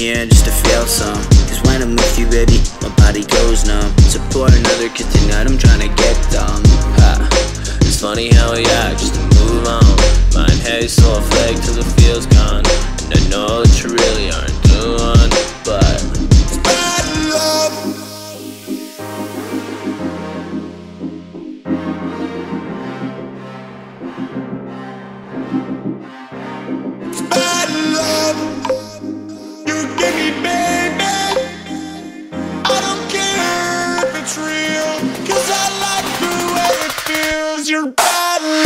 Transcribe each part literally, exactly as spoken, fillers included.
here just to feel some. Cause when I'm with you, baby, my body goes numb. Support another kid tonight, I'm trying to get dumb. Ha. It's funny how we act just to move on. Mind haze, so I flake till the feel's gone. And I know that you really aren't the one, but it's bad love. It's bad love. You give me, baby. I don't care if it's real, cause I like the way it feels. You're bad love.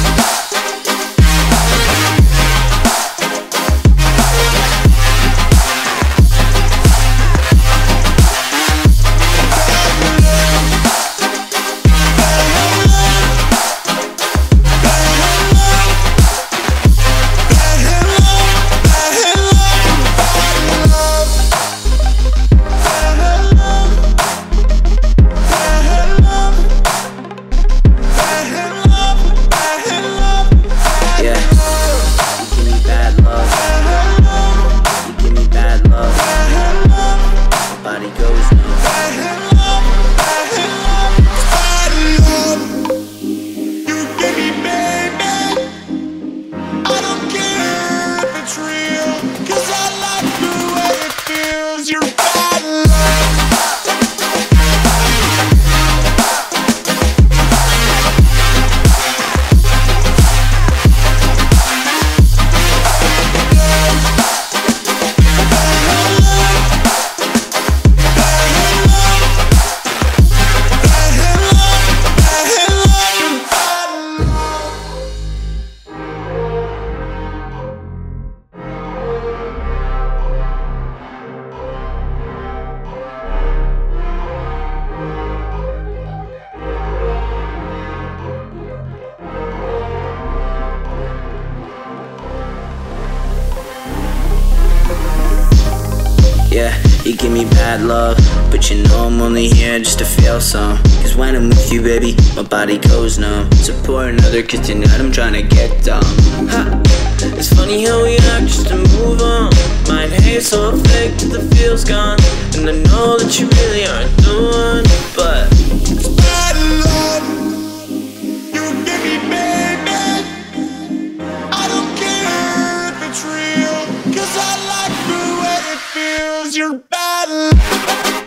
Yeah, you give me bad love, but you know I'm only here just to feel some. Cause when I'm with you, baby, my body goes numb. Support another kid tonight, I'm trying to get dumb. Ha. It's funny how we act just to move on. Mind haze, so I fake till the feel's gone. And I know that you really aren't the one, but it's bad love. You give me, baby. I don't care if it's real, cause I like the way it feels. You're bad love.